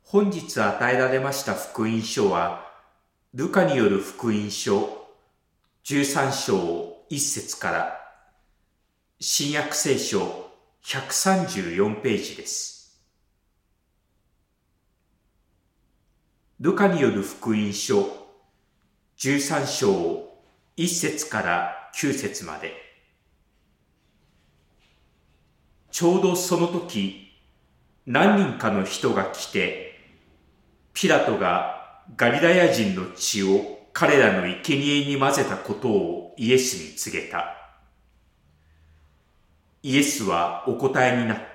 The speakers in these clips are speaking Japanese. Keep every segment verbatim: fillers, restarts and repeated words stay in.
本日与えられました福音書は、ルカによる福音書じゅうさん章いっ節から、新約聖書ひゃくさんじゅうよんページです。ルカによる福音書じゅうさん章いっ節からきゅう節まで。ちょうどその時、何人かの人が来て、ピラトがガリラヤ人の血を彼らの生贄に混ぜたことをイエスに告げた。イエスはお答えになった。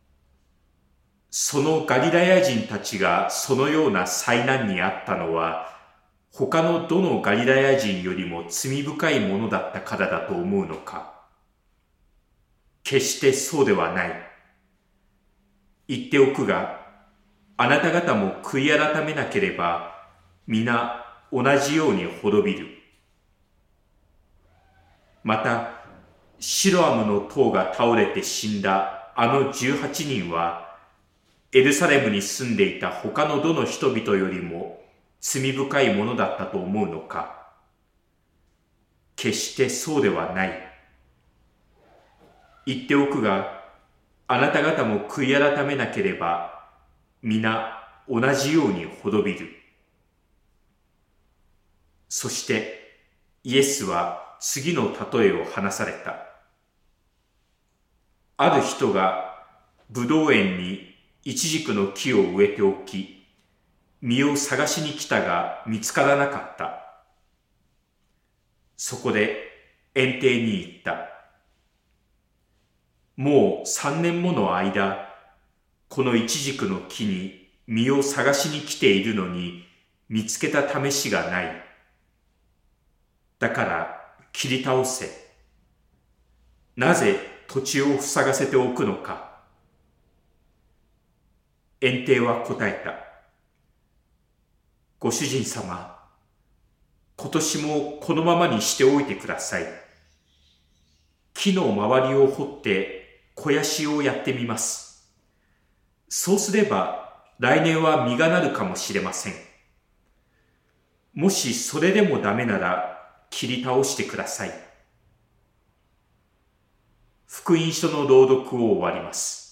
そのガリラヤ人たちがそのような災難にあったのは、他のどのガリラヤ人よりも罪深いものだったからだと思うのか。決してそうではない。言っておくが、あなた方も悔い改めなければ、皆同じように滅びる。また、シロアムの塔が倒れて死んだあのじゅうはちにんは、エルサレムに住んでいた他のどの人々よりも罪深いものだったと思うのか。決してそうではない。言っておくが、あなた方も悔い改めなければ、皆同じように滅びる。そしてイエスは次の例えを話された。ある人がブドウ園にイチジクの木を植えておき、実を探しに来たが見つからなかった。そこで園庭に言った。もう三年もの間、このイチジクの木に実を探しに来ているのに見つけた試しがない。だから切り倒せ。なぜ土地を塞がせておくのか。園庭は答えた。ご主人様、今年もこのままにしておいてください。木の周りを掘って肥やしをやってみます。そうすれば来年は実がなるかもしれません。もしそれでもダメなら切り倒してください。福音書の朗読を終わります。